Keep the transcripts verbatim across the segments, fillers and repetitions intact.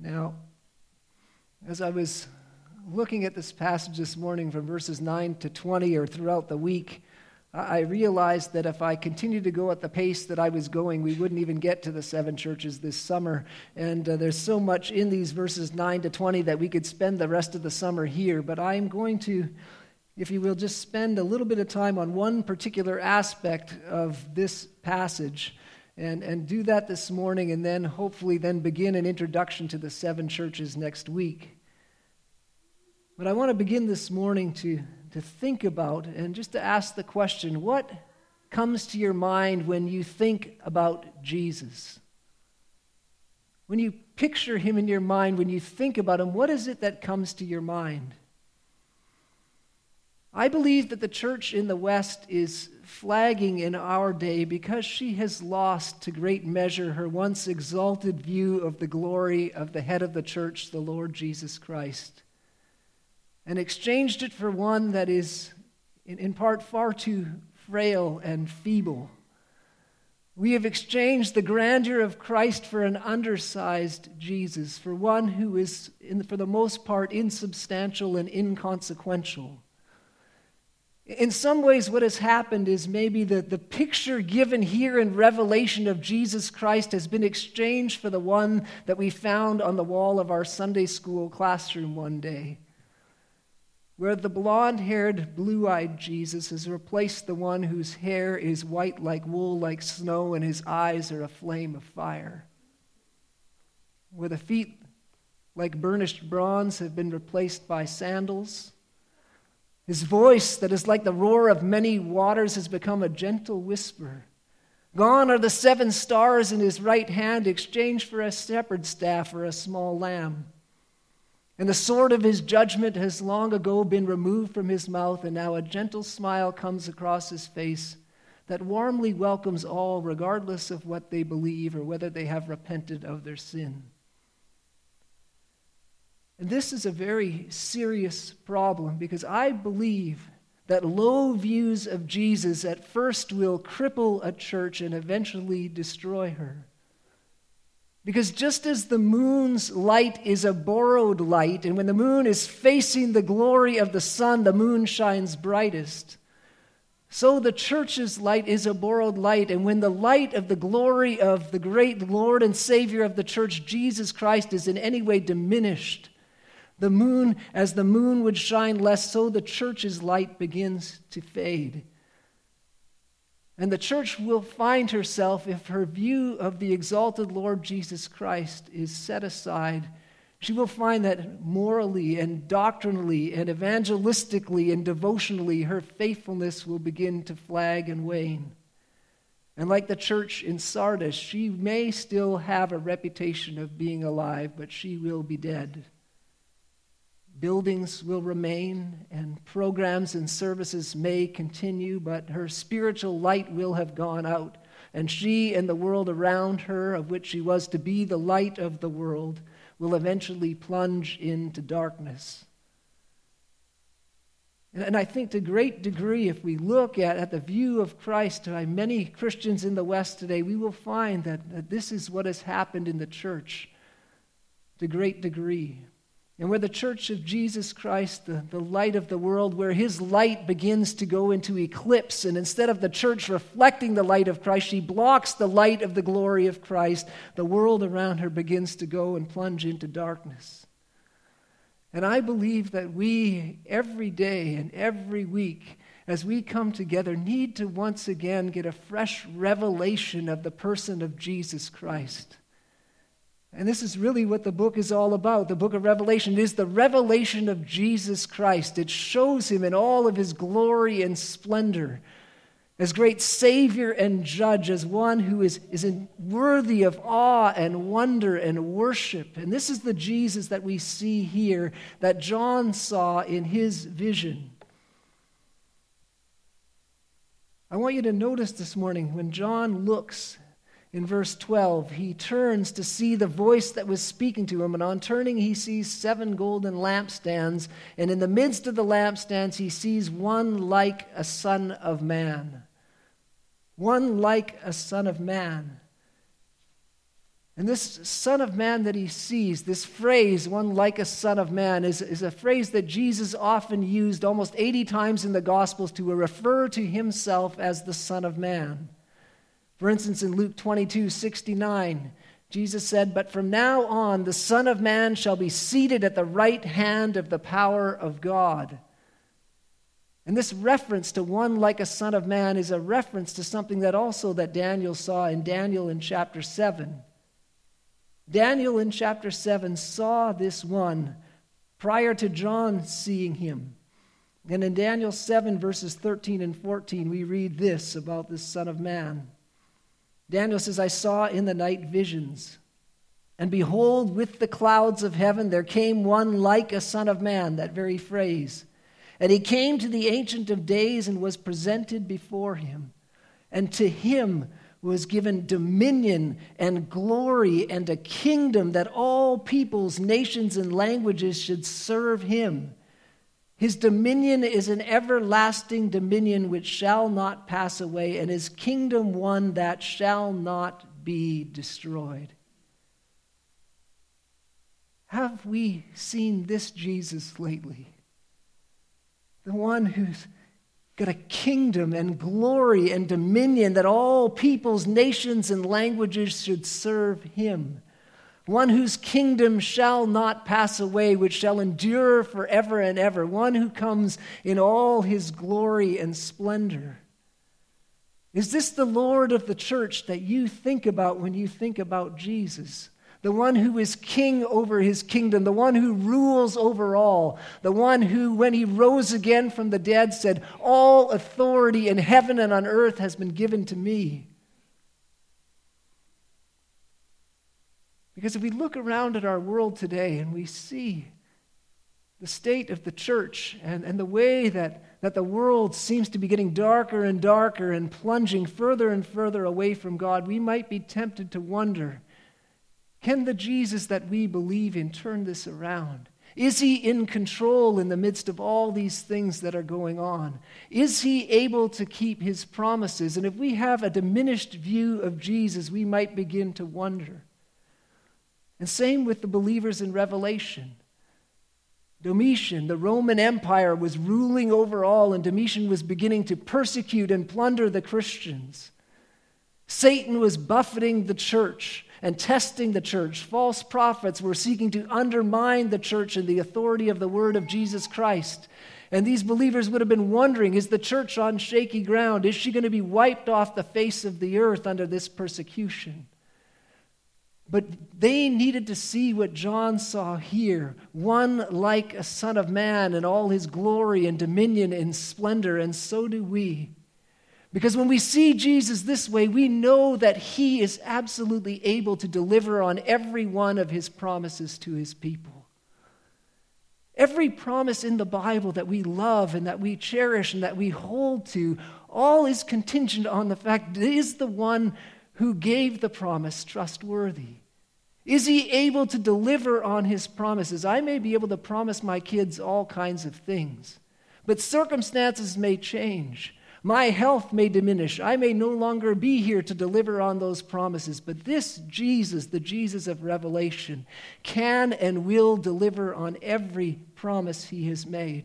Now, as I was looking at this passage this morning from verses nine to twenty or throughout the week, I realized that if I continued to go at the pace that I was going, we wouldn't even get to the seven churches this summer. And uh, there's so much in these verses nine to twenty that we could spend the rest of the summer here. But I'm going to, if you will, just spend a little bit of time on one particular aspect of this passage and, and do that this morning, and then hopefully then begin an introduction to the seven churches next week. But I want to begin this morning to to think about and just to ask the question, what comes to your mind when you think about Jesus? When you picture him in your mind, when you think about him, what is it that comes to your mind? I believe that the church in the West is flagging in our day because she has lost to great measure her once exalted view of the glory of the head of the church, the Lord Jesus Christ, and exchanged it for one that is, in, in part, far too frail and feeble. We have exchanged the grandeur of Christ for an undersized Jesus, for one who is, in, for the most part, insubstantial and inconsequential. In some ways, what has happened is maybe the, the picture given here in Revelation of Jesus Christ has been exchanged for the one that we found on the wall of our Sunday school classroom one day, where the blonde-haired, blue-eyed Jesus has replaced the one whose hair is white like wool, like snow, and his eyes are a flame of fire. Where the feet, like burnished bronze, have been replaced by sandals. His voice, that is like the roar of many waters, has become a gentle whisper. Gone are the seven stars in his right hand, exchanged for a shepherd's staff or a small lamb. And the sword of his judgment has long ago been removed from his mouth, and now a gentle smile comes across his face that warmly welcomes all, regardless of what they believe or whether they have repented of their sin. And this is a very serious problem, because I believe that low views of Jesus at first will cripple a church and eventually destroy her. Because just as the moon's light is a borrowed light, and when the moon is facing the glory of the sun, the moon shines brightest, so the church's light is a borrowed light. And when the light of the glory of the great Lord and Savior of the church, Jesus Christ, is in any way diminished, the moon, as the moon would shine less, so the church's light begins to fade. And the church will find herself, if her view of the exalted Lord Jesus Christ is set aside, she will find that morally and doctrinally and evangelistically and devotionally, her faithfulness will begin to flag and wane. And like the church in Sardis, she may still have a reputation of being alive, but she will be dead. Buildings will remain, and programs and services may continue, but her spiritual light will have gone out, and she and the world around her, of which she was to be the light of the world, will eventually plunge into darkness. And I think to a great degree, if we look at, at the view of Christ by many Christians in the West today, we will find that, that this is what has happened in the church to a great degree. And where the church of Jesus Christ, the, the light of the world, where his light begins to go into eclipse, and instead of the church reflecting the light of Christ, she blocks the light of the glory of Christ, the world around her begins to go and plunge into darkness. And I believe that we, every day and every week, as we come together, need to once again get a fresh revelation of the person of Jesus Christ. And this is really what the book is all about. The book of Revelation is the revelation of Jesus Christ. It shows him in all of his glory and splendor, as great Savior and Judge, as one who is, is worthy of awe and wonder and worship. And this is the Jesus that we see here, that John saw in his vision. I want you to notice this morning, when John looks in verse twelve, he turns to see the voice that was speaking to him, and on turning he sees seven golden lampstands, and in the midst of the lampstands he sees one like a son of man. One like a son of man. And this Son of Man that he sees, this phrase, one like a Son of Man, is, is a phrase that Jesus often used almost eighty times in the Gospels to refer to himself as the Son of Man. For instance, in Luke twenty-two sixty-nine, Jesus said, "But from now on the Son of Man shall be seated at the right hand of the power of God." And this reference to one like a Son of Man is a reference to something that also that Daniel saw in Daniel in chapter seven. Daniel in chapter seven saw this one prior to John seeing him. And in Daniel seven, verses thirteen and fourteen, we read this about this Son of Man. Daniel says, "I saw in the night visions, and behold, with the clouds of heaven there came one like a Son of Man," that very phrase. "And he came to the Ancient of Days and was presented before him. And to him was given dominion and glory and a kingdom that all peoples, nations, and languages should serve him. His dominion is an everlasting dominion which shall not pass away, and his kingdom one that shall not be destroyed." Have we seen this Jesus lately? The one who's got a kingdom and glory and dominion that all peoples, nations, and languages should serve him. One whose kingdom shall not pass away, which shall endure forever and ever. One who comes in all his glory and splendor. Is this the Lord of the church that you think about when you think about Jesus? The one who is king over his kingdom, the one who rules over all, the one who, when he rose again from the dead, said, "All authority in heaven and on earth has been given to me." Because if we look around at our world today and we see the state of the church and, and the way that, that the world seems to be getting darker and darker and plunging further and further away from God, we might be tempted to wonder, can the Jesus that we believe in turn this around? Is he in control in the midst of all these things that are going on? Is he able to keep his promises? And if we have a diminished view of Jesus, we might begin to wonder. And same with the believers in Revelation. Domitian, the Roman Empire, was ruling over all, and Domitian was beginning to persecute and plunder the Christians. Satan was buffeting the church and testing the church. False prophets were seeking to undermine the church and the authority of the word of Jesus Christ. And these believers would have been wondering, is the church on shaky ground? Is she going to be wiped off the face of the earth under this persecution? But they needed to see what John saw here, one like a Son of Man in all his glory and dominion and splendor, and so do we. Because when we see Jesus this way, we know that he is absolutely able to deliver on every one of his promises to his people. Every promise in the Bible that we love and that we cherish and that we hold to, all is contingent on the fact, is the one who gave the promise trustworthy? Is he able to deliver on his promises? I may be able to promise my kids all kinds of things, but circumstances may change. My health may diminish. I may no longer be here to deliver on those promises. But this Jesus, the Jesus of Revelation, can and will deliver on every promise he has made.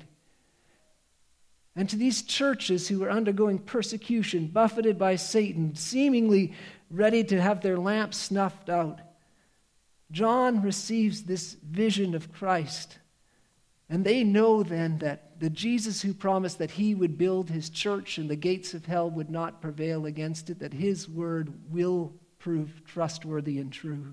And to these churches who are undergoing persecution, buffeted by Satan, seemingly ready to have their lamps snuffed out, John receives this vision of Christ. And they know then that the Jesus who promised that he would build his church and the gates of hell would not prevail against it, that his word will prove trustworthy and true.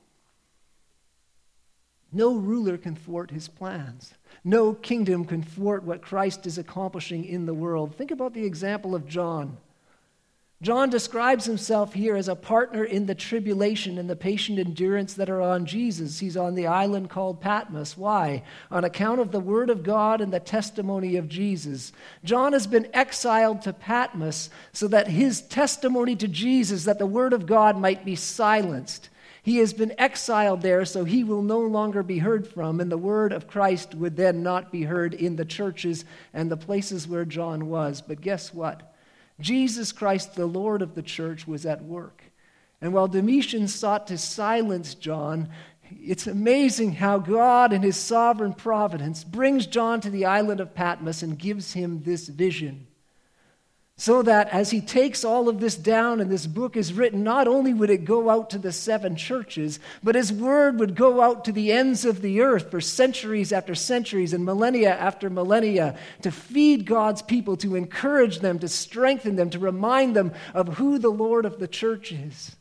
No ruler can thwart his plans. No kingdom can thwart what Christ is accomplishing in the world. Think about the example of John. John describes himself here as a partner in the tribulation and the patient endurance that are on Jesus. He's on the island called Patmos. Why? On account of the word of God and the testimony of Jesus. John has been exiled to Patmos so that his testimony to Jesus, that the word of God might be silenced. He has been exiled there so he will no longer be heard from, and the word of Christ would then not be heard in the churches and the places where John was. But guess what? Jesus Christ, the Lord of the church, was at work. And while Domitian sought to silence John, it's amazing how God in his sovereign providence brings John to the island of Patmos and gives him this vision. So that as he takes all of this down and this book is written, not only would it go out to the seven churches, but his word would go out to the ends of the earth for centuries after centuries and millennia after millennia to feed God's people, to encourage them, to strengthen them, to remind them of who the Lord of the church is.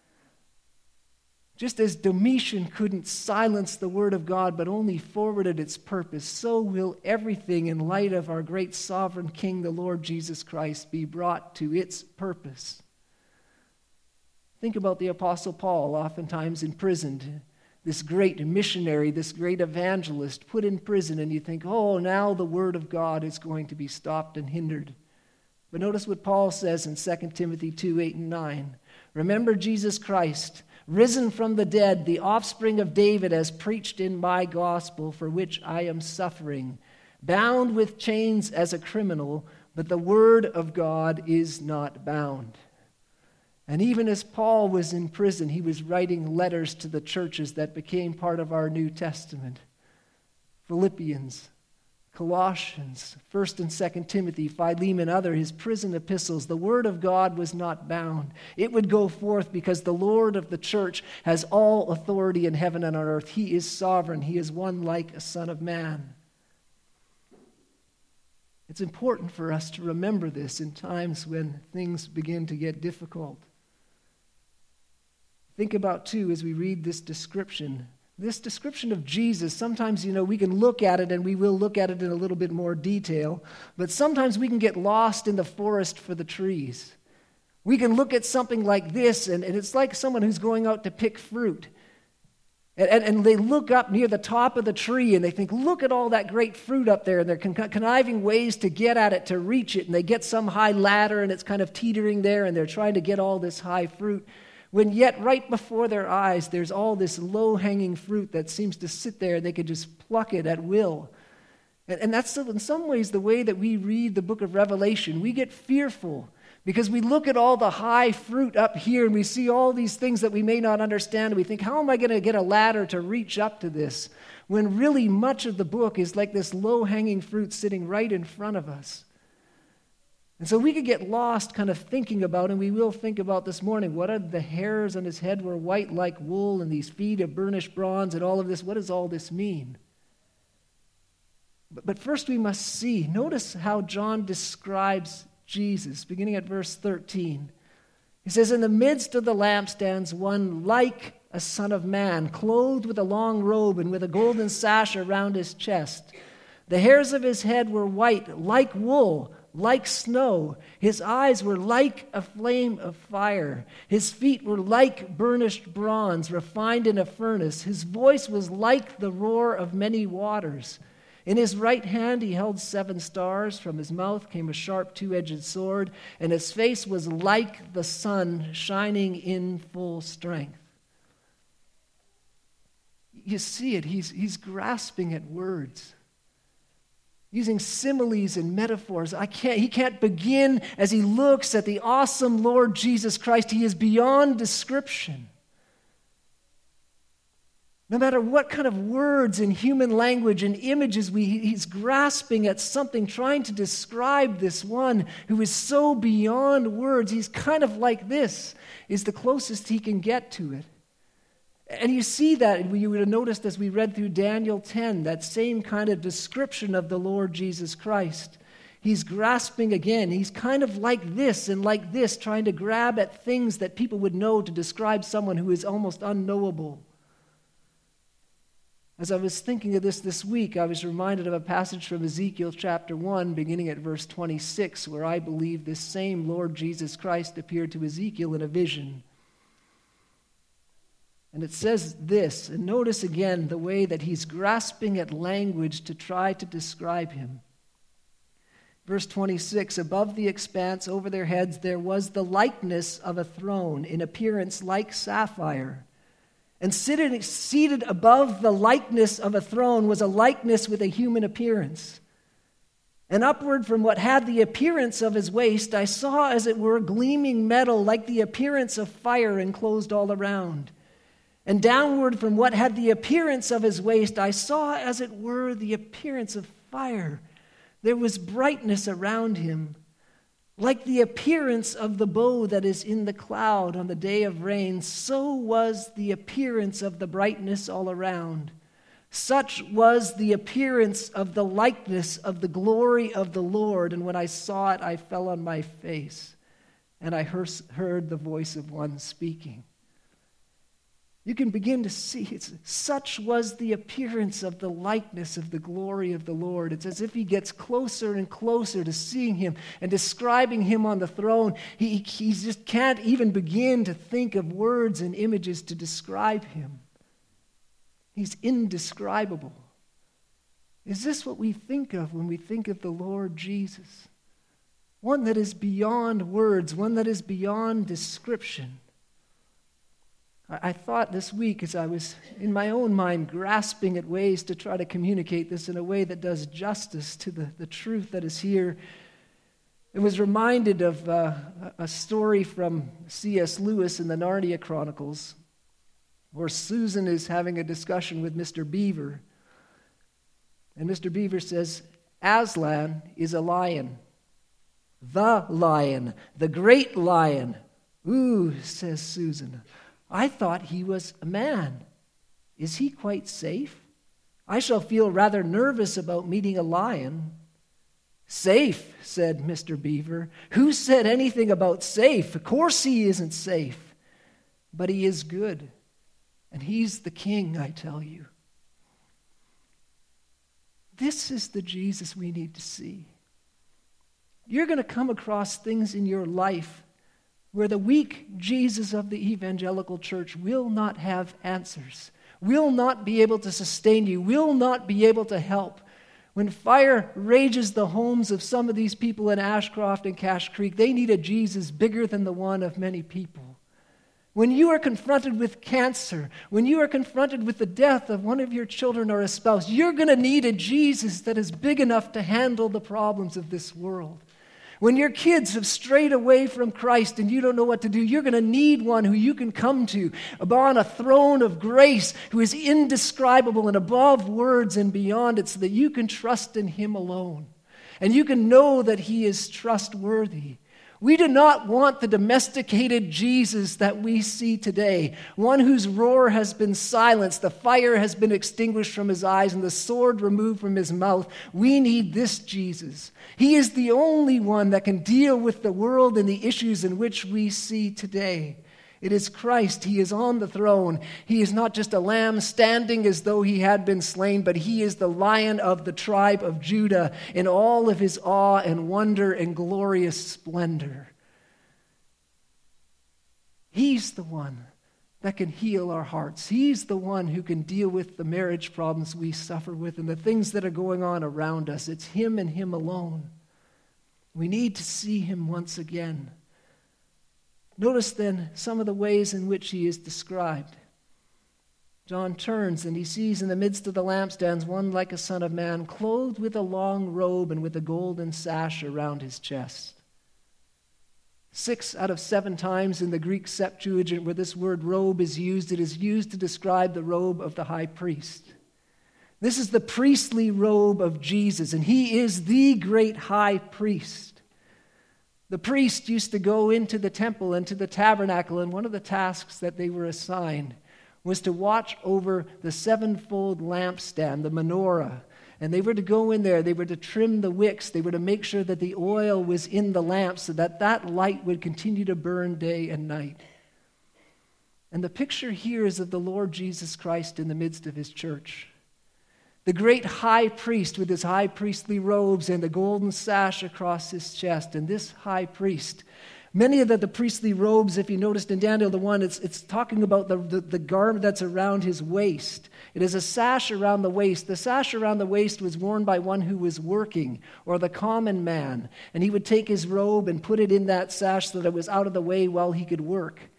Just as Domitian couldn't silence the word of God but only forwarded its purpose, so will everything in light of our great sovereign King, the Lord Jesus Christ, be brought to its purpose. Think about the Apostle Paul, oftentimes imprisoned, this great missionary, this great evangelist, put in prison, and you think, oh, now the word of God is going to be stopped and hindered. But notice what Paul says in Second Timothy two, eight and nine. Remember Jesus Christ, risen from the dead, the offspring of David, as preached in my gospel, for which I am suffering, bound with chains as a criminal, but the word of God is not bound. And even as Paul was in prison, he was writing letters to the churches that became part of our New Testament. Philippians, Colossians, First and Second Timothy, Philemon, other, his prison epistles, the word of God was not bound. It would go forth because the Lord of the church has all authority in heaven and on earth. He is sovereign. He is one like a son of man. It's important for us to remember this in times when things begin to get difficult. Think about, too, as we read this description, This description of Jesus, sometimes, you know, we can look at it and we will look at it in a little bit more detail, but sometimes we can get lost in the forest for the trees. We can look at something like this, and, and it's like someone who's going out to pick fruit. And, and, and they look up near the top of the tree and they think, look at all that great fruit up there, and they're con- conniving ways to get at it, to reach it, and they get some high ladder and it's kind of teetering there, and they're trying to get all this high fruit. When yet right before their eyes, there's all this low-hanging fruit that seems to sit there, and they could just pluck it at will. And, and that's in some ways the way that we read the book of Revelation. We get fearful because we look at all the high fruit up here, and we see all these things that we may not understand, and we think, how am I going to get a ladder to reach up to this? When really much of the book is like this low-hanging fruit sitting right in front of us. And so we could get lost kind of thinking about, and we will think about this morning, what are the hairs on his head were white like wool, and these feet of burnished bronze, and all of this. What does all this mean? But, but first we must see. Notice how John describes Jesus, beginning at verse thirteen. He says, in the midst of the lampstands, one like a son of man, clothed with a long robe and with a golden sash around his chest. The hairs of his head were white like wool, like snow. His eyes were like a flame of fire. His feet were like burnished bronze, refined in a furnace. His voice was like the roar of many waters. In his right hand he held seven stars. From his mouth came a sharp two-edged sword, and his face was like the sun shining in full strength. You see it. He's, he's grasping at words, using similes and metaphors. I can't, he can't begin as he looks at the awesome Lord Jesus Christ. He is beyond description. No matter what kind of words in human language and images we, he's grasping at something, trying to describe this one who is so beyond words. He's kind of like this, is the closest he can get to it. And you see that, you would have noticed as we read through Daniel ten, that same kind of description of the Lord Jesus Christ. He's grasping again. He's kind of like this and like this, trying to grab at things that people would know to describe someone who is almost unknowable. As I was thinking of this this week, I was reminded of a passage from Ezekiel chapter one, beginning at verse twenty-six, where I believe this same Lord Jesus Christ appeared to Ezekiel in a vision. And it says this, and notice again the way that he's grasping at language to try to describe him. Verse twenty-six, above the expanse over their heads there was the likeness of a throne, in appearance like sapphire. And seated, seated above the likeness of a throne was a likeness with a human appearance. And upward from what had the appearance of his waist, I saw, as it were, gleaming metal like the appearance of fire enclosed all around. And downward from what had the appearance of his waist, I saw, as it were, the appearance of fire. There was brightness around him, like the appearance of the bow that is in the cloud on the day of rain. So was the appearance of the brightness all around. Such was the appearance of the likeness of the glory of the Lord. And when I saw it, I fell on my face, and I heard the voice of one speaking. You can begin to see, it's, such was the appearance of the likeness of the glory of the Lord. It's as if he gets closer and closer to seeing him and describing him on the throne. He, he just can't even begin to think of words and images to describe him. He's indescribable. Is this what we think of when we think of the Lord Jesus? One that is beyond words, one that is beyond description. I thought this week, as I was in my own mind grasping at ways to try to communicate this in a way that does justice to the, the truth that is here, I was reminded of uh, a story from C S Lewis in the Narnia Chronicles, where Susan is having a discussion with Mister Beaver. And Mister Beaver says, Aslan is a lion. The lion, the great lion. Ooh, says Susan, I thought he was a man. Is he quite safe? I shall feel rather nervous about meeting a lion. Safe, said Mister Beaver. Who said anything about safe? Of course he isn't safe. But he is good. And he's the king, I tell you. This is the Jesus we need to see. You're going to come across things in your life where the weak Jesus of the evangelical church will not have answers, will not be able to sustain you, will not be able to help. When fire rages the homes of some of these people in Ashcroft and Cache Creek, they need a Jesus bigger than the one of many people. When you are confronted with cancer, when you are confronted with the death of one of your children or a spouse, you're going to need a Jesus that is big enough to handle the problems of this world. When your kids have strayed away from Christ and you don't know what to do, you're going to need one who you can come to upon a throne of grace, who is indescribable and above words and beyond it, so that you can trust in him alone. And you can know that he is trustworthy. We do not want the domesticated Jesus that we see today, one whose roar has been silenced, the fire has been extinguished from his eyes, and the sword removed from his mouth. We need this Jesus. He is the only one that can deal with the world and the issues in which we see today. It is Christ. He is on the throne. He is not just a lamb standing as though he had been slain, but he is the Lion of the tribe of Judah in all of his awe and wonder and glorious splendor. He's the one that can heal our hearts. He's the one who can deal with the marriage problems we suffer with and the things that are going on around us. It's him and him alone. We need to see him once again. Notice then some of the ways in which he is described. John turns and he sees in the midst of the lampstands one like a son of man, clothed with a long robe and with a golden sash around his chest. Six out of seven times in the Greek Septuagint where this word robe is used, it is used to describe the robe of the high priest. This is the priestly robe of Jesus, and he is the great high priest. The priest used to go into the temple and to the tabernacle, and one of the tasks that they were assigned was to watch over the sevenfold lampstand, the menorah. And they were to go in there, they were to trim the wicks, they were to make sure that the oil was in the lamp so that that light would continue to burn day and night. And the picture here is of the Lord Jesus Christ in the midst of his church. The great high priest with his high priestly robes and the golden sash across his chest. And this high priest, many of the, the priestly robes, if you noticed in Daniel the one, it's, it's talking about the, the, the garment that's around his waist. It is a sash around the waist. The sash around the waist was worn by one who was working, or the common man. And he would take his robe and put it in that sash so that it was out of the way while he could work.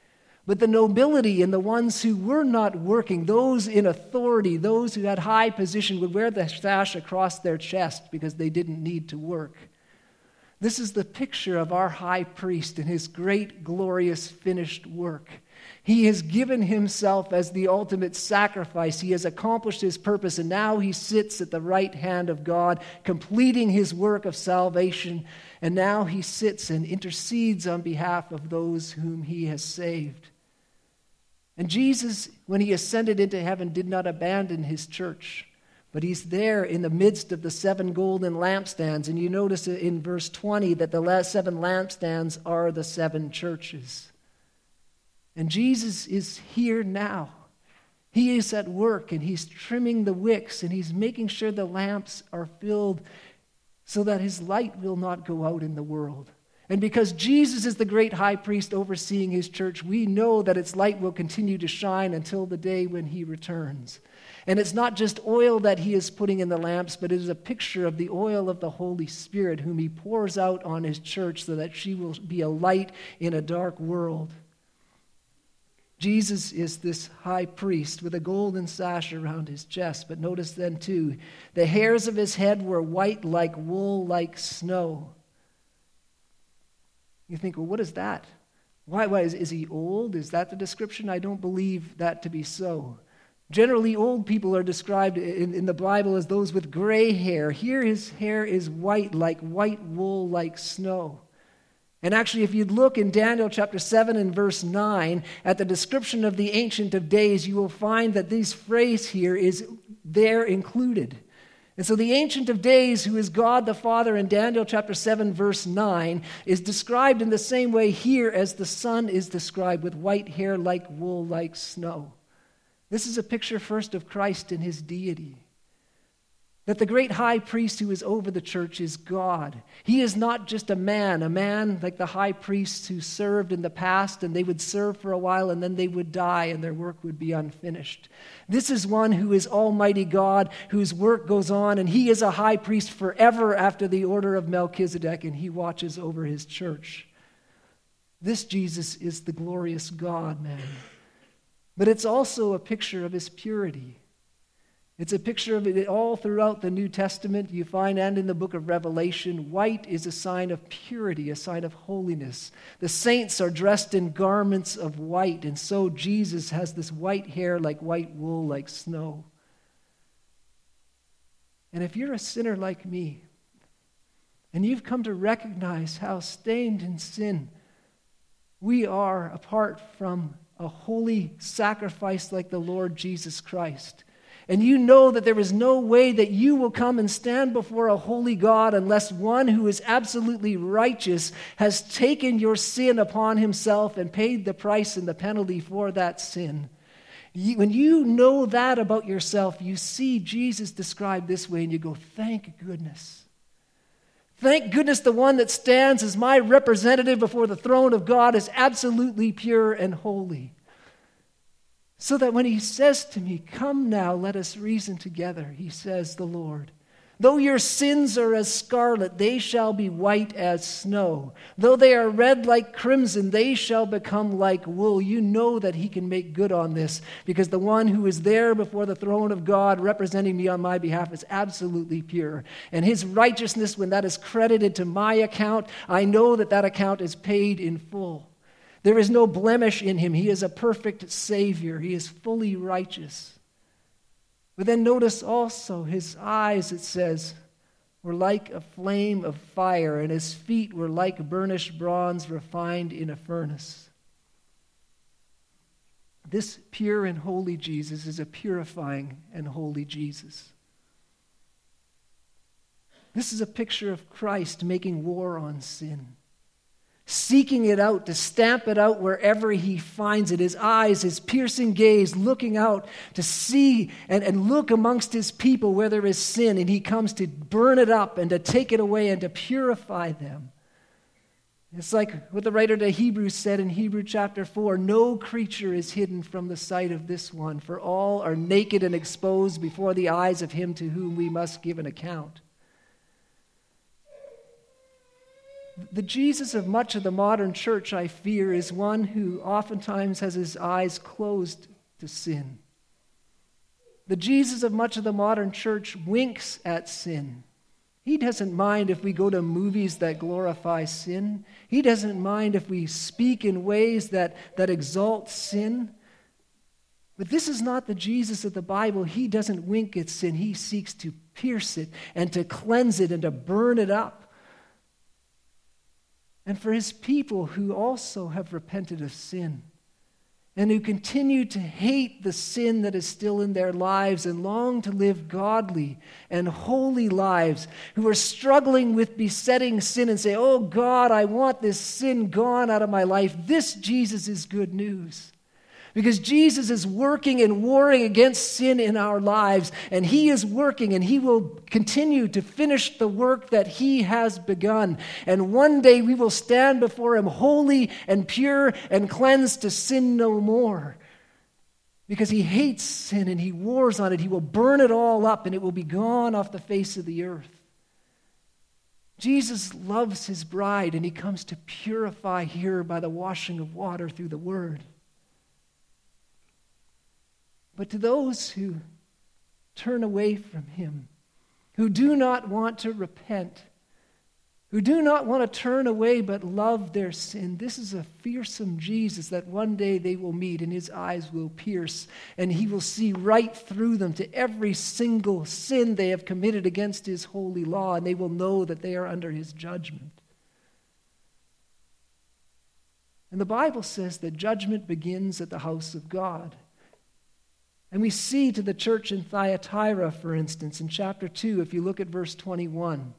But the nobility and the ones who were not working, those in authority, those who had high position, would wear the sash across their chest because they didn't need to work. This is the picture of our high priest and his great, glorious, finished work. He has given himself as the ultimate sacrifice. He has accomplished his purpose, and now he sits at the right hand of God, completing his work of salvation. And now he sits and intercedes on behalf of those whom he has saved. And Jesus, when he ascended into heaven, did not abandon his church, but he's there in the midst of the seven golden lampstands. And you notice in verse twenty that the last seven lampstands are the seven churches. And Jesus is here now. He is at work, and he's trimming the wicks, and he's making sure the lamps are filled so that his light will not go out in the world. And because Jesus is the great high priest overseeing his church, we know that its light will continue to shine until the day when he returns. And it's not just oil that he is putting in the lamps, but it is a picture of the oil of the Holy Spirit, whom he pours out on his church so that she will be a light in a dark world. Jesus is this high priest with a golden sash around his chest. But notice then too, the hairs of his head were white like wool, like snow. You think, well, what is that? Why, why is, is he old? Is that the description? I don't believe that to be so. Generally, old people are described in, in the Bible as those with gray hair. Here his hair is white, like white wool, like snow. And actually, if you look in Daniel chapter seven and verse nine, at the description of the Ancient of Days, you will find that this phrase here is there included. And so the Ancient of Days, who is God the Father in Daniel chapter seven, verse nine, is described in the same way here as the Son is described, with white hair like wool, like snow. This is a picture first of Christ in his deity. That the great high priest who is over the church is God. He is not just a man, a man like the high priests who served in the past, and they would serve for a while and then they would die and their work would be unfinished. This is one who is Almighty God, whose work goes on, and he is a high priest forever after the order of Melchizedek, and he watches over his church. This Jesus is the glorious God-man. But it's also a picture of his purity. It's a picture of it all throughout the New Testament. You find, and in the book of Revelation, white is a sign of purity, a sign of holiness. The saints are dressed in garments of white, and so Jesus has this white hair like white wool, like snow. And if you're a sinner like me, and you've come to recognize how stained in sin we are apart from a holy sacrifice like the Lord Jesus Christ, and you know that there is no way that you will come and stand before a holy God unless one who is absolutely righteous has taken your sin upon himself and paid the price and the penalty for that sin. When you know that about yourself, you see Jesus described this way and you go, thank goodness. Thank goodness the one that stands as my representative before the throne of God is absolutely pure and holy. So that when he says to me, come now, let us reason together, he says, the Lord, though your sins are as scarlet, they shall be white as snow. Though they are red like crimson, they shall become like wool. You know that he can make good on this, because the one who is there before the throne of God representing me on my behalf is absolutely pure. And his righteousness, when that is credited to my account, I know that that account is paid in full. There is no blemish in him. He is a perfect Savior. He is fully righteous. But then notice also his eyes, it says, were like a flame of fire, and his feet were like burnished bronze refined in a furnace. This pure and holy Jesus is a purifying and holy Jesus. This is a picture of Christ making war on sin, seeking it out, to stamp it out wherever he finds it. His eyes, his piercing gaze, looking out to see and, and look amongst his people where there is sin, and he comes to burn it up and to take it away and to purify them. It's like what the writer to Hebrews said in Hebrews chapter four, no creature is hidden from the sight of this one, for all are naked and exposed before the eyes of him to whom we must give an account. The Jesus of much of the modern church, I fear, is one who oftentimes has his eyes closed to sin. The Jesus of much of the modern church winks at sin. He doesn't mind if we go to movies that glorify sin. He doesn't mind if we speak in ways that, that exalt sin. But this is not the Jesus of the Bible. He doesn't wink at sin. He seeks to pierce it and to cleanse it and to burn it up. And for his people who also have repented of sin and who continue to hate the sin that is still in their lives and long to live godly and holy lives, who are struggling with besetting sin and say, oh God, I want this sin gone out of my life. This Jesus is good news. Because Jesus is working and warring against sin in our lives, and he is working, and he will continue to finish the work that he has begun. And one day we will stand before him holy and pure and cleansed to sin no more. Because he hates sin and he wars on it. He will burn it all up, and it will be gone off the face of the earth. Jesus loves his bride, and he comes to purify her by the washing of water through the word. But to those who turn away from him, who do not want to repent, who do not want to turn away but love their sin, this is a fearsome Jesus that one day they will meet and his eyes will pierce and he will see right through them to every single sin they have committed against his holy law, and they will know that they are under his judgment. And the Bible says that judgment begins at the house of God. And we see to the church in Thyatira, for instance, in chapter two, if you look at verse twenty-one.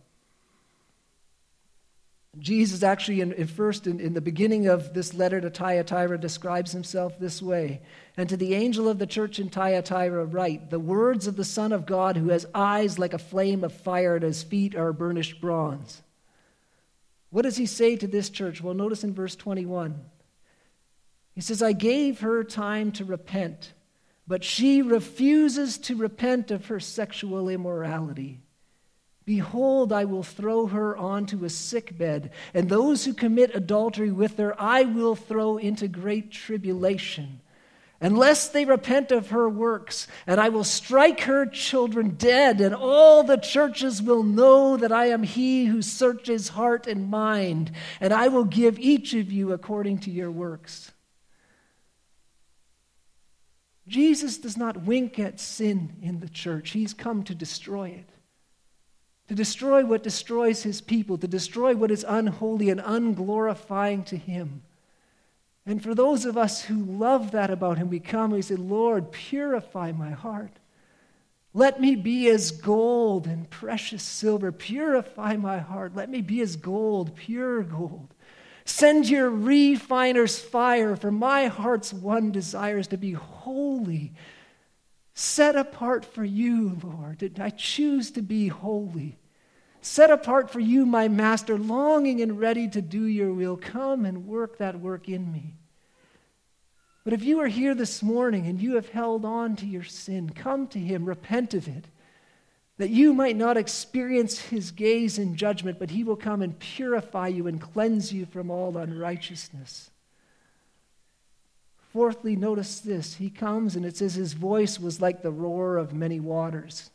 Jesus actually, in, in first, in, in the beginning of this letter to Thyatira, describes himself this way. And to the angel of the church in Thyatira write, the words of the Son of God, who has eyes like a flame of fire and his feet are burnished bronze. What does he say to this church? Well, notice in verse twenty-one. He says, I gave her time to repent, but she refuses to repent of her sexual immorality. Behold, I will throw her onto a sickbed, and those who commit adultery with her I will throw into great tribulation, unless they repent of her works, and I will strike her children dead, and all the churches will know that I am he who searches heart and mind, and I will give each of you according to your works. Jesus does not wink at sin in the church. He's come to destroy it. To destroy what destroys his people, to destroy what is unholy and unglorifying to him. And for those of us who love that about him, we come and we say, Lord, purify my heart. Let me be as gold and precious silver. Purify my heart. Let me be as gold, pure gold. Send your refiner's fire, for my heart's one desire is to be holy, set apart for you, Lord. I choose to be holy. Set apart for you, my master, longing and ready to do your will. Come and work that work in me. But if you are here this morning and you have held on to your sin, come to him, repent of it, that you might not experience his gaze in judgment, but he will come and purify you and cleanse you from all unrighteousness. Fourthly, notice this. He comes and it says his voice was like the roar of many waters.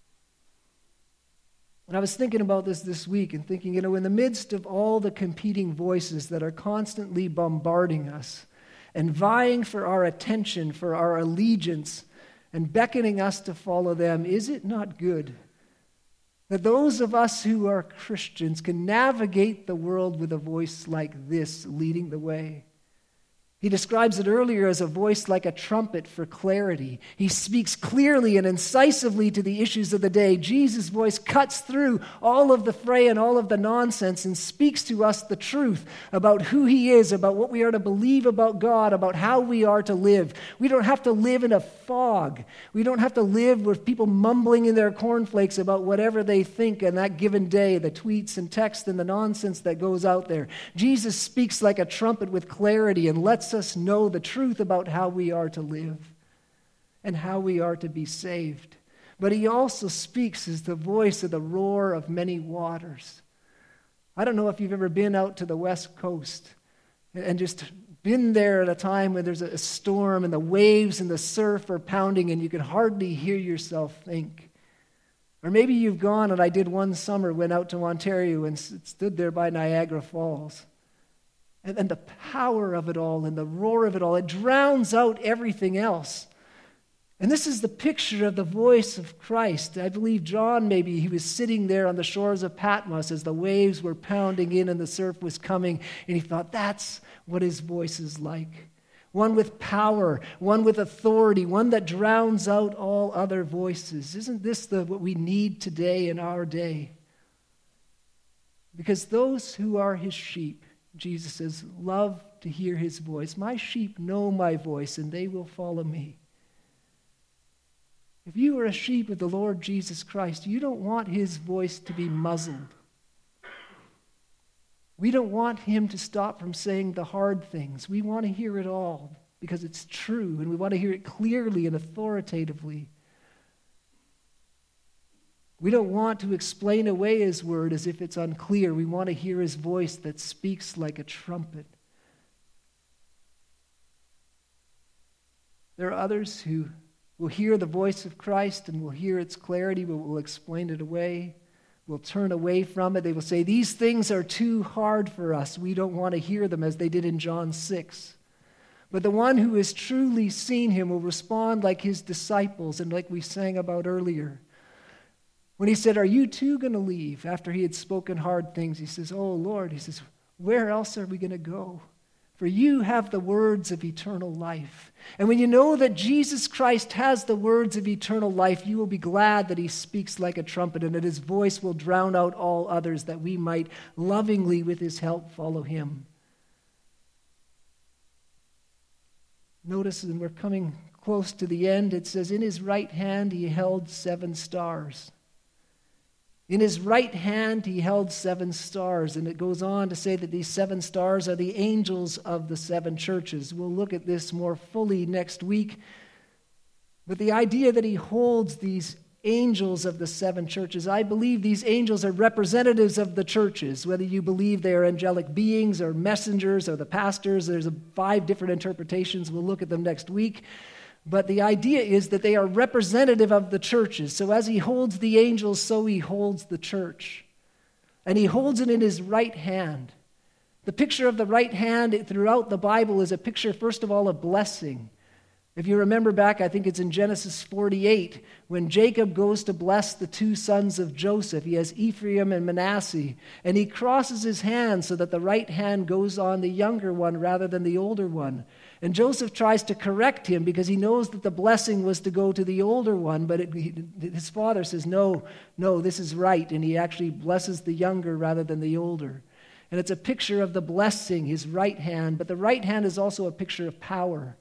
And I was thinking about this this week and thinking, you know, in the midst of all the competing voices that are constantly bombarding us and vying for our attention, for our allegiance, and beckoning us to follow them, is it not good that those of us who are Christians can navigate the world with a voice like this leading the way? He describes it earlier as a voice like a trumpet for clarity. He speaks clearly and incisively to the issues of the day. Jesus' voice cuts through all of the fray and all of the nonsense and speaks to us the truth about who he is, about what we are to believe about God, about how we are to live. We don't have to live in a fog. We don't have to live with people mumbling in their cornflakes about whatever they think on that given day, the tweets and texts and the nonsense that goes out there. Jesus speaks like a trumpet with clarity and lets us know the truth about how we are to live and how we are to be saved. But he also speaks as the voice of the roar of many waters. I don't know if you've ever been out to the West Coast and just been there at a time when there's a storm and the waves and the surf are pounding and you can hardly hear yourself think. Or maybe you've gone, and I did one summer, went out to Ontario and stood there by Niagara Falls. And, and the power of it all and the roar of it all, it drowns out everything else. And this is the picture of the voice of Christ. I believe John, maybe, he was sitting there on the shores of Patmos as the waves were pounding in and the surf was coming, and he thought, that's what his voice is like. One with power, one with authority, one that drowns out all other voices. Isn't this the, what we need today in our day? Because those who are his sheep, Jesus says, love to hear his voice. My sheep know my voice, and they will follow me. If you are a sheep of the Lord Jesus Christ, you don't want his voice to be muzzled. We don't want him to stop from saying the hard things. We want to hear it all because it's true, and we want to hear it clearly and authoritatively. We don't want to explain away his word as if it's unclear. We want to hear his voice that speaks like a trumpet. There are others who will hear the voice of Christ and will hear its clarity, but will explain it away, will turn away from it. They will say, these things are too hard for us. We don't want to hear them, as they did in John six. But the one who has truly seen him will respond like his disciples and like we sang about earlier. When he said, are you too going to leave? After he had spoken hard things, he says, oh Lord, he says, where else are we going to go? For you have the words of eternal life. And when you know that Jesus Christ has the words of eternal life, you will be glad that he speaks like a trumpet and that his voice will drown out all others, that we might lovingly, with his help, follow him. Notice, and we're coming close to the end, it says, in his right hand he held seven stars. In his right hand he held seven stars, and it goes on to say that these seven stars are the angels of the seven churches. We'll look at this more fully next week. But the idea that he holds these angels of the seven churches, I believe these angels are representatives of the churches, whether you believe they are angelic beings or messengers or the pastors. There's a five different interpretations. We'll look at them next week. But the idea is that they are representative of the churches. So as he holds the angels, so he holds the church. And he holds it in his right hand. The picture of the right hand throughout the Bible is a picture, first of all, of blessing. If you remember back, I think it's in Genesis forty-eight, when Jacob goes to bless the two sons of Joseph. He has Ephraim and Manasseh. And he crosses his hand so that the right hand goes on the younger one rather than the older one. And Joseph tries to correct him because he knows that the blessing was to go to the older one, but it, he, his father says, no, no, this is right. And he actually blesses the younger rather than the older. And it's a picture of the blessing, his right hand, but the right hand is also a picture of power.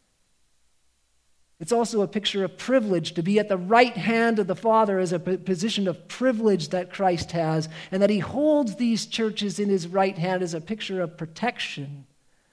It's also a picture of privilege. To be at the right hand of the Father is a position of privilege that Christ has, and that he holds these churches in his right hand is a picture of protection.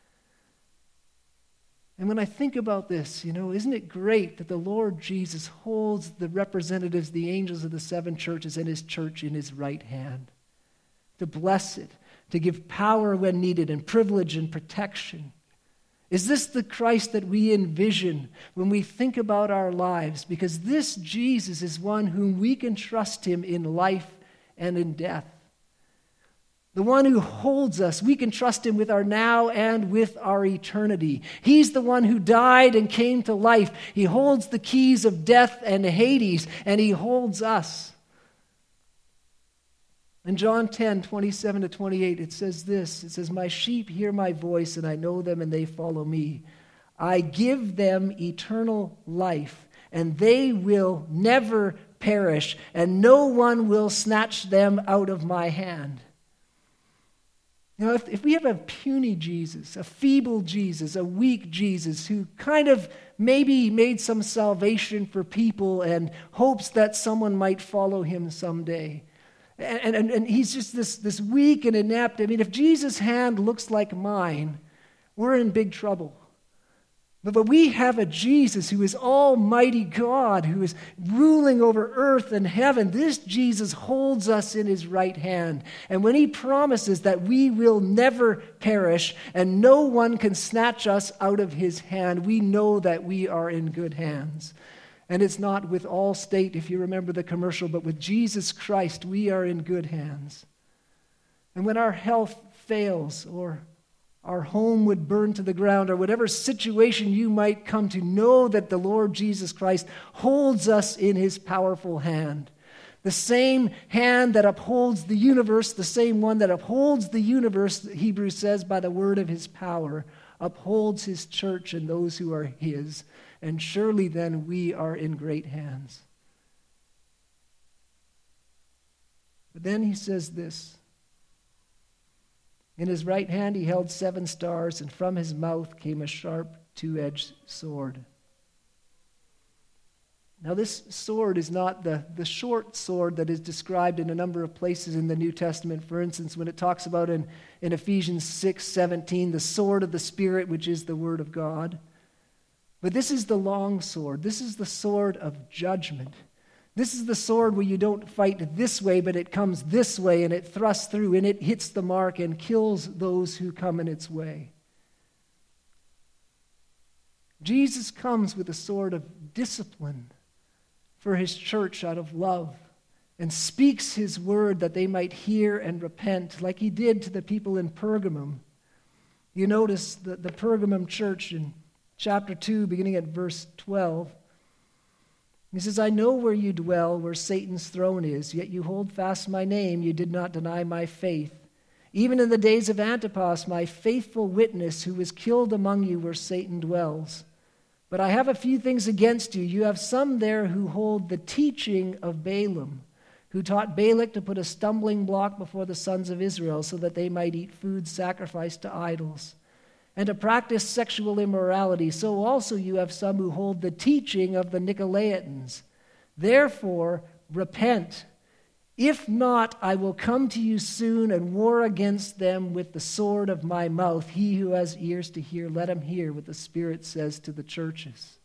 And when I think about this, you know, isn't it great that the Lord Jesus holds the representatives, the angels of the seven churches and his church in his right hand to bless it, to give power when needed and privilege and protection? Is this the Christ that we envision when we think about our lives? Because this Jesus is one whom we can trust him in life and in death. The one who holds us, we can trust him with our now and with our eternity. He's the one who died and came to life. He holds the keys of death and Hades, and he holds us. In John ten, twenty-seven to twenty-eight, it says this. It says, my sheep hear my voice, and I know them, and they follow me. I give them eternal life, and they will never perish, and no one will snatch them out of my hand. You know, if, if we have a puny Jesus, a feeble Jesus, a weak Jesus who kind of maybe made some salvation for people and hopes that someone might follow him someday, and, and, and he's just this, this weak and inept. I mean, if Jesus' hand looks like mine, we're in big trouble. But, but we have a Jesus who is Almighty God, who is ruling over earth and heaven. This Jesus holds us in his right hand. And when he promises that we will never perish and no one can snatch us out of his hand, we know that we are in good hands. And it's not with Allstate, if you remember the commercial, but with Jesus Christ, we are in good hands. And when our health fails, or our home would burn to the ground, or whatever situation you might come to, know that the Lord Jesus Christ holds us in his powerful hand. The same hand that upholds the universe, the same one that upholds the universe, Hebrews says, by the word of his power, upholds his church and those who are his. And surely then we are in great hands. But then he says this. In his right hand he held seven stars, and from his mouth came a sharp two-edged sword. Now this sword is not the, the short sword that is described in a number of places in the New Testament. For instance, when it talks about in, in Ephesians six seventeen, the sword of the Spirit, which is the word of God. But this is the long sword. This is the sword of judgment. This is the sword where you don't fight this way, but it comes this way, and it thrusts through, and it hits the mark and kills those who come in its way. Jesus comes with a sword of discipline for his church out of love, and speaks his word that they might hear and repent, like he did to the people in Pergamum. You notice that the Pergamum church in chapter two, beginning at verse twelve, he says, I know where you dwell, where Satan's throne is, yet you hold fast my name, you did not deny my faith. Even in the days of Antipas, my faithful witness, who was killed among you where Satan dwells. But I have a few things against you. You have some there who hold the teaching of Balaam, who taught Balak to put a stumbling block before the sons of Israel so that they might eat food sacrificed to idols, and to practice sexual immorality. So also you have some who hold the teaching of the Nicolaitans. Therefore, repent. If not, I will come to you soon and war against them with the sword of my mouth. He who has ears to hear, let him hear what the Spirit says to the churches.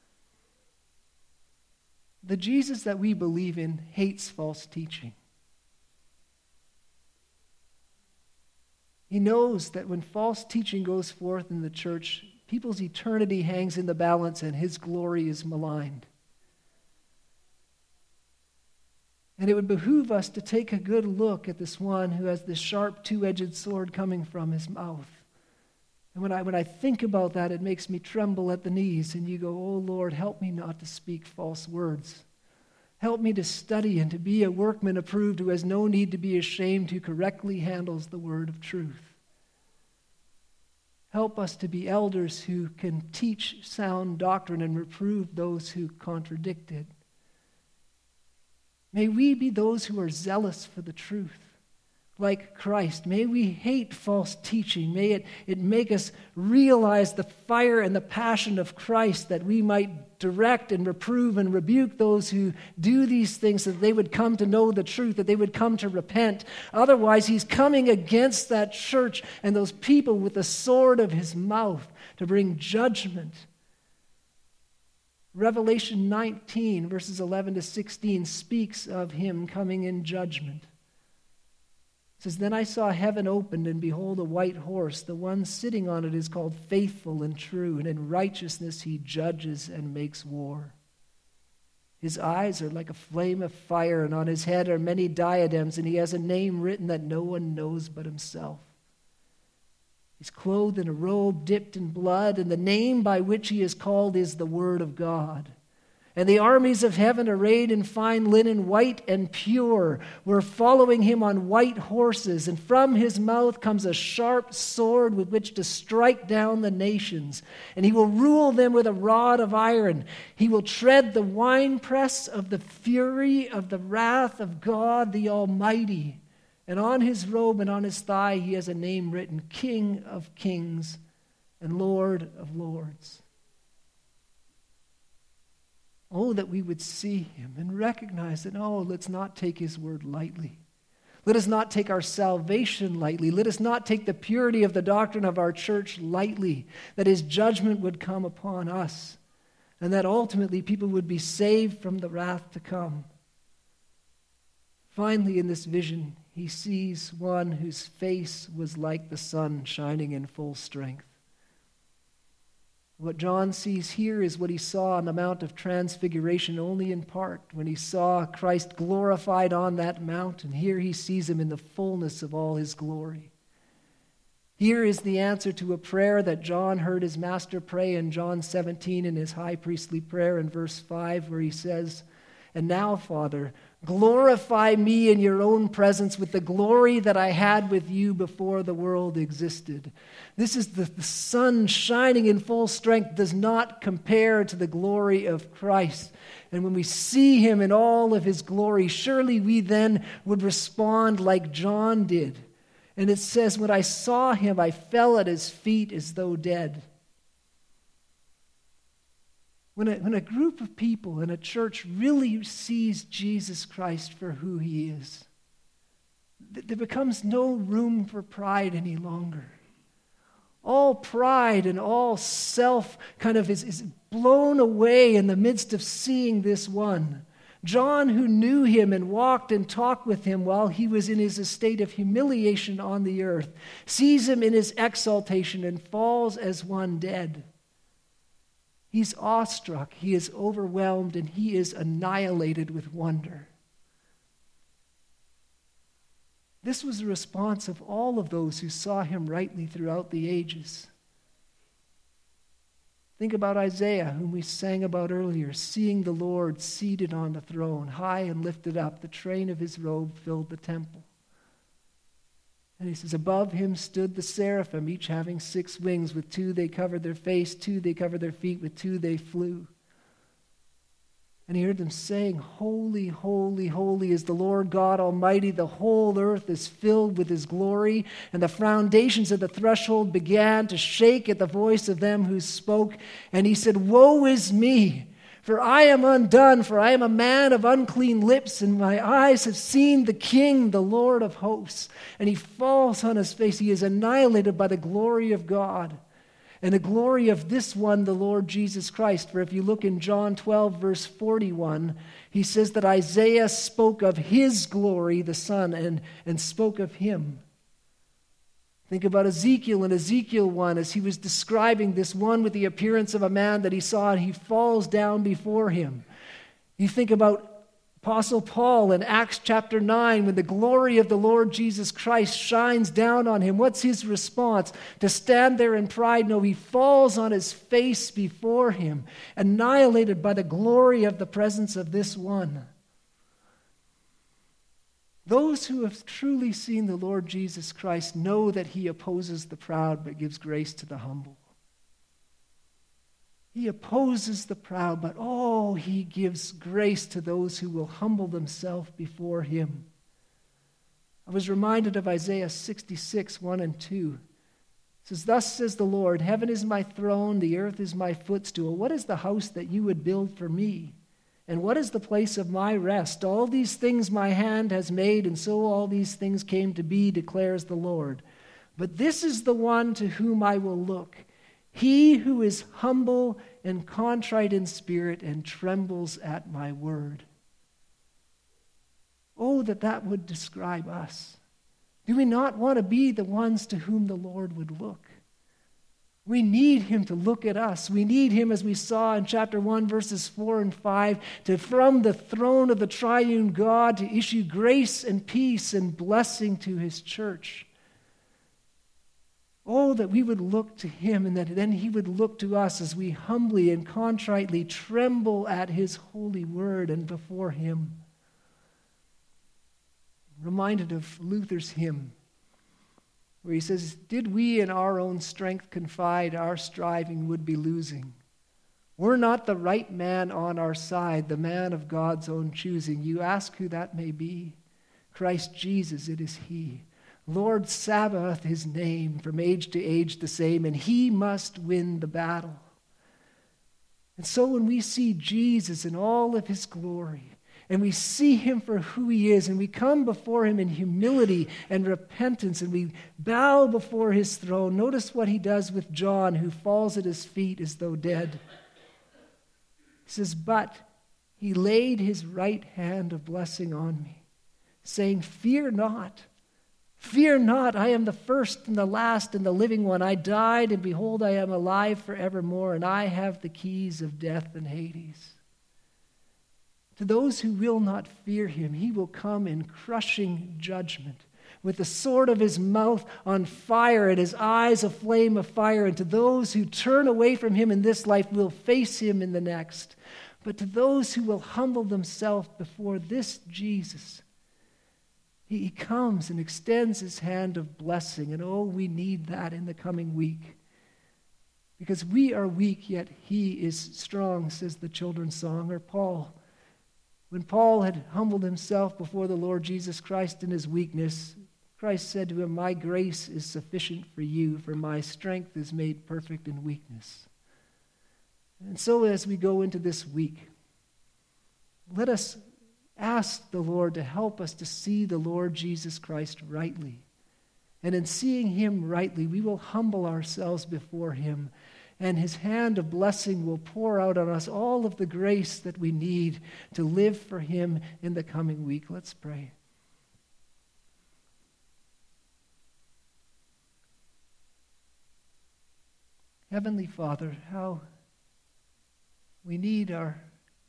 The Jesus that we believe in hates false teaching. He knows that when false teaching goes forth in the church, people's eternity hangs in the balance and his glory is maligned. And it would behoove us to take a good look at this one who has this sharp two-edged sword coming from his mouth. And when I, when I think about that, it makes me tremble at the knees. And you go, oh Lord, help me not to speak false words. Help me to study and to be a workman approved who has no need to be ashamed, who correctly handles the word of truth. Help us to be elders who can teach sound doctrine and reprove those who contradict it. May we be those who are zealous for the truth, like Christ. May we hate false teaching. May it, it make us realize the fire and the passion of Christ, that we might direct and reprove and rebuke those who do these things, so that they would come to know the truth, that they would come to repent. Otherwise, he's coming against that church and those people with the sword of his mouth to bring judgment. Revelation nineteen, verses eleven to sixteen, speaks of him coming in judgment. It says, Then I saw heaven opened, and behold, a white horse. The one sitting on it is called Faithful and True, and in righteousness he judges and makes war. His eyes are like a flame of fire, and on his head are many diadems, and he has a name written that no one knows but himself. He's clothed in a robe dipped in blood, and the name by which he is called is the Word of God. And the armies of heaven, arrayed in fine linen, white and pure, were following him on white horses. And from his mouth comes a sharp sword with which to strike down the nations. And he will rule them with a rod of iron. He will tread the winepress of the fury of the wrath of God the Almighty. And on his robe and on his thigh he has a name written, King of Kings and Lord of Lords. Oh, that we would see him and recognize that, oh, let's not take his word lightly. Let us not take our salvation lightly. Let us not take the purity of the doctrine of our church lightly, that his judgment would come upon us, and that ultimately people would be saved from the wrath to come. Finally, in this vision, he sees one whose face was like the sun shining in full strength. What John sees here is what he saw on the Mount of Transfiguration only in part, when he saw Christ glorified on that mountain. Here he sees him in the fullness of all his glory. Here is the answer to a prayer that John heard his master pray in John seventeen in his high priestly prayer in verse five, where he says, "And now, Father, glorify me in your own presence with the glory that I had with you before the world existed." This is the, the sun shining in full strength does not compare to the glory of Christ. And when we see him in all of his glory, surely we then would respond like John did. And it says, when I saw him, I fell at his feet as though dead. When a, when a group of people in a church really sees Jesus Christ for who he is, th- there becomes no room for pride any longer. All pride and all self kind of is, is blown away in the midst of seeing this one. John, who knew him and walked and talked with him while he was in his estate of humiliation on the earth, sees him in his exaltation and falls as one dead. He's awestruck, he is overwhelmed, and he is annihilated with wonder. This was the response of all of those who saw him rightly throughout the ages. Think about Isaiah, whom we sang about earlier, seeing the Lord seated on the throne, high and lifted up. The train of his robe filled the temple. And he says, above him stood the seraphim, each having six wings. With two they covered their face, two they covered their feet, with two they flew. And he heard them saying, "Holy, holy, holy is the Lord God Almighty. The whole earth is filled with his glory." And the foundations of the threshold began to shake at the voice of them who spoke. And he said, "Woe is me, for I am undone, for I am a man of unclean lips, and my eyes have seen the King, the Lord of hosts." And he falls on his face. He is annihilated by the glory of God. And the glory of this one, the Lord Jesus Christ. For if you look in John twelve, verse forty-one, he says that Isaiah spoke of his glory, the Son, and, and spoke of him. Think about Ezekiel in Ezekiel one, as he was describing this one with the appearance of a man that he saw, and he falls down before him. You think about Apostle Paul in Acts chapter nine, when the glory of the Lord Jesus Christ shines down on him. What's his response? To stand there in pride? No, he falls on his face before him, annihilated by the glory of the presence of this one. Those who have truly seen the Lord Jesus Christ know that he opposes the proud but gives grace to the humble. He opposes the proud, but oh, he gives grace to those who will humble themselves before him. I was reminded of Isaiah sixty-six, one and two. It says, "Thus says the Lord, heaven is my throne, the earth is my footstool. What is the house that you would build for me? And what is the place of my rest? All these things my hand has made, and so all these things came to be, declares the Lord. But this is the one to whom I will look, he who is humble and contrite in spirit and trembles at my word." Oh, that that would describe us. Do we not want to be the ones to whom the Lord would look? We need him to look at us. We need him, as we saw in chapter one, verses four and five, to from the throne of the triune God to issue grace and peace and blessing to his church. Oh, that we would look to him, and that then he would look to us as we humbly and contritely tremble at his holy word and before him. Reminded of Luther's hymn, where he says, "Did we in our own strength confide, our striving would be losing. Were not the right man on our side, the man of God's own choosing." You ask who that may be. Christ Jesus, it is he. Lord Sabaoth his name, from age to age the same, and he must win the battle. And so when we see Jesus in all of his glory, and we see him for who he is, and we come before him in humility and repentance, and we bow before his throne. Notice what he does with John, who falls at his feet as though dead. He says, "But he laid his right hand of blessing on me, saying, 'Fear not, fear not, I am the first and the last and the living one. I died, and behold, I am alive forevermore, and I have the keys of death and Hades.'" To those who will not fear him, he will come in crushing judgment, with the sword of his mouth on fire and his eyes a flame of fire. And to those who turn away from him in this life, will face him in the next. But to those who will humble themselves before this Jesus, he comes and extends his hand of blessing. And oh, we need that in the coming week. Because we are weak, yet he is strong, says the children's song. Or Paul, when Paul had humbled himself before the Lord Jesus Christ in his weakness, Christ said to him, "My grace is sufficient for you, for my strength is made perfect in weakness." And so as we go into this week, let us ask the Lord to help us to see the Lord Jesus Christ rightly. And in seeing him rightly, we will humble ourselves before him, and his hand of blessing will pour out on us all of the grace that we need to live for him in the coming week. Let's pray. Heavenly Father, how we need our,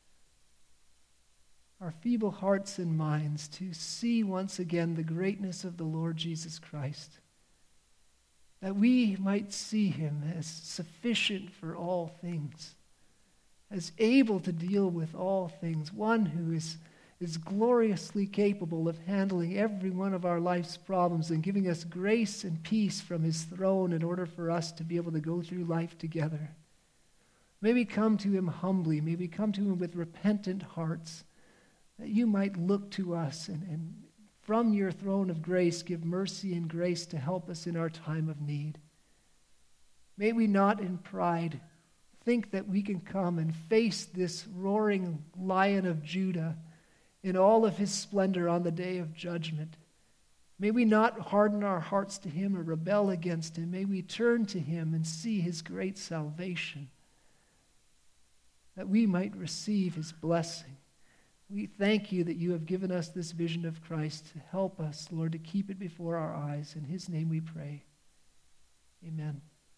our feeble hearts and minds to see once again the greatness of the Lord Jesus Christ, that we might see him as sufficient for all things, as able to deal with all things, one who is, is gloriously capable of handling every one of our life's problems and giving us grace and peace from his throne in order for us to be able to go through life together. May we come to him humbly. May we come to him with repentant hearts, that you might look to us and, and from your throne of grace give mercy and grace to help us in our time of need. May we not in pride think that we can come and face this roaring Lion of Judah in all of his splendor on the day of judgment. May we not harden our hearts to him or rebel against him. May we turn to him and see his great salvation, that we might receive his blessing. We thank you that you have given us this vision of Christ to help us, Lord, to keep it before our eyes. In his name we pray. Amen.